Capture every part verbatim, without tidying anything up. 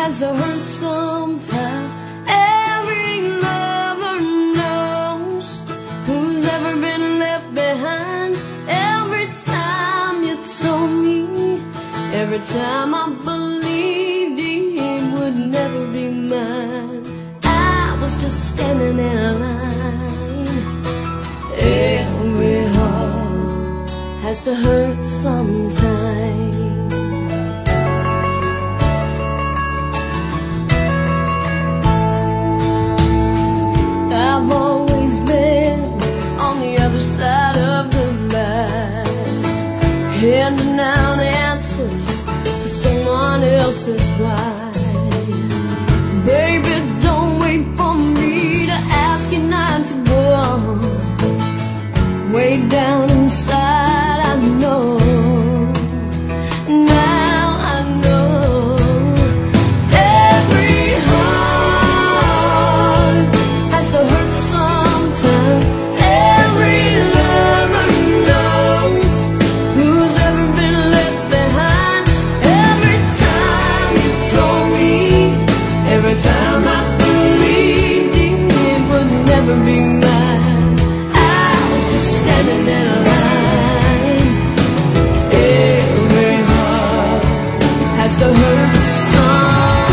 has to hurt sometime. Every lover knows who's ever been left behind. Every time you told me, every time I believed it would never be mine, I was just standing in a line. Every heart has to hurt sometime. I've always been on the other side of the line, handing out answers to someone else's why. Baby, don't wait for me to ask you not to go on. Way down inside I know, now I know. Every heart has to hurt sometime. Every lover knows who's ever been left behind. Every time you told me, every time I believed it would never be mine, I was just standing in a line. Every heart has to hurt sometime.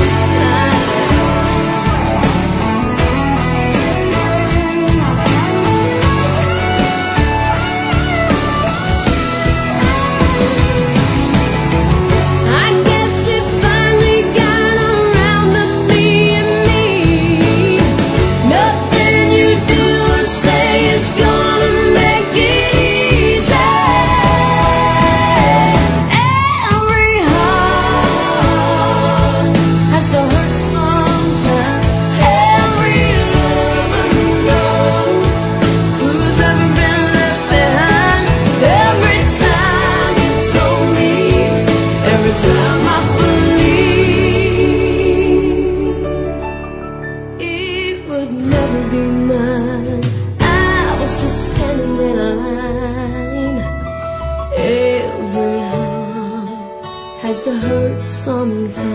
I guess it finally got around to being me. Nothing you do or say is gonna make it easy. Every heart has to hurt sometime. Every lover knows who's ever been left behind. Every time you told me, every time I believed it would never be mine, I was just standing in a line. Every heart has to hurt sometime.